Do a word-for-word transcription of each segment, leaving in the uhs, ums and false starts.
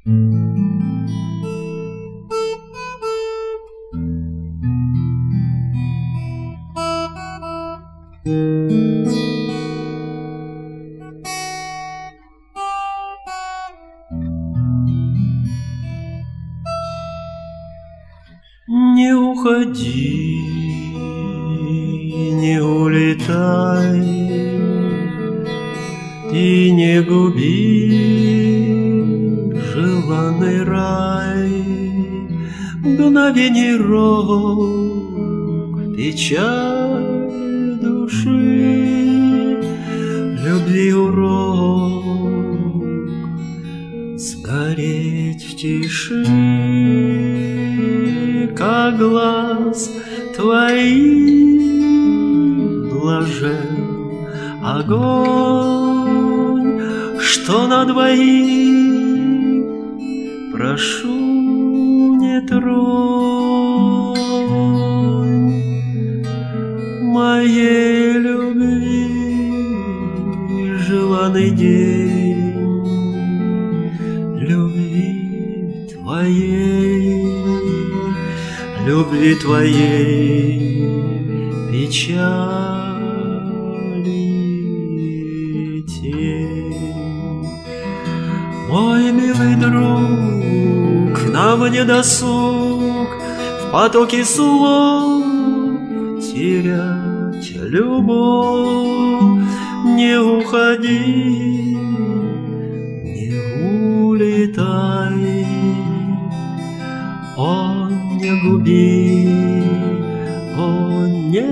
Не уходи, не улетай, и не губи желанный рай, мгновений рок, печаль души, любви урок, сгореть в тиши, как глаз твоих блажен огонь, что на двоих, прошу, не тронь моей любви желанный день, любви твоей, любви твоей печали тень. Мой милый друг, нам не досуг в потоке слов терять любовь. Не уходи, не улетай, о, не губи, о, не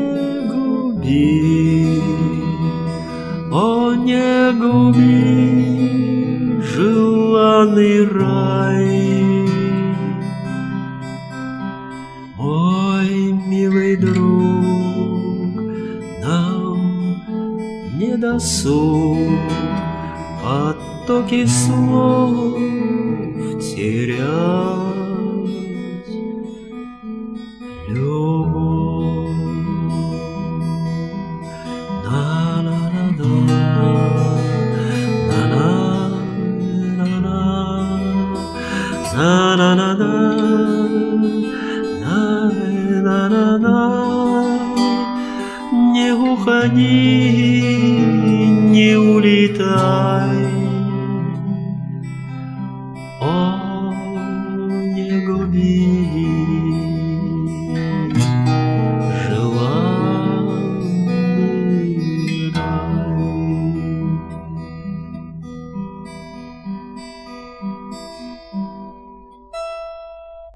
губи, о, не губи желанный рай. Мой милый друг, нам не досуг потоки слов терять любовь. Не уходи, не улетай,